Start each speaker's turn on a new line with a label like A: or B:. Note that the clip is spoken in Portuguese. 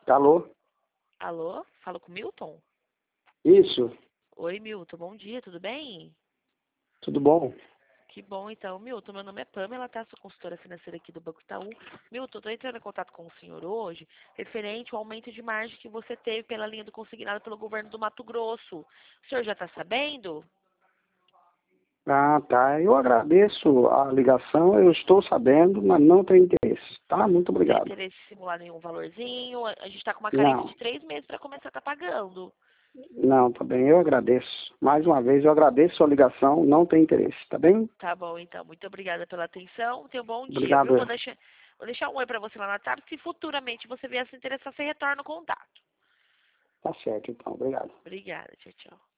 A: Alô?
B: Alô? Falo com o Milton?
A: Isso,
B: Oi, Milton. Bom dia, tudo bem?
A: tudo bom?
B: Que bom, então. Milton, meu nome é Pamela, tá? Sou consultora financeira aqui do Banco Itaú. Milton, tô entrando em contato com o senhor hoje, referente ao aumento de margem que você teve pela linha do consignado pelo governo do Mato Grosso. O senhor já está sabendo?
A: Ah, tá. Eu agradeço a ligação, eu estou sabendo, mas não tenho interesse, tá? Muito
B: Não tem
A: obrigado.
B: interesse em simular nenhum valorzinho? A gente está com uma carência
A: Não,
B: de 3 meses para começar a estar pagando.
A: não, tá bem, eu agradeço. Mais uma vez, eu agradeço a ligação, não tenho interesse, tá bem?
B: Tá bom, então. Muito obrigada pela atenção. Tenha um bom dia, viu?
A: Obrigado.
B: Vou deixar um oi para você lá na WhatsApp. Se futuramente você vier se interessar, você retorna o contato.
A: Tá certo, então, obrigado.
B: Obrigada. Tchau, tchau.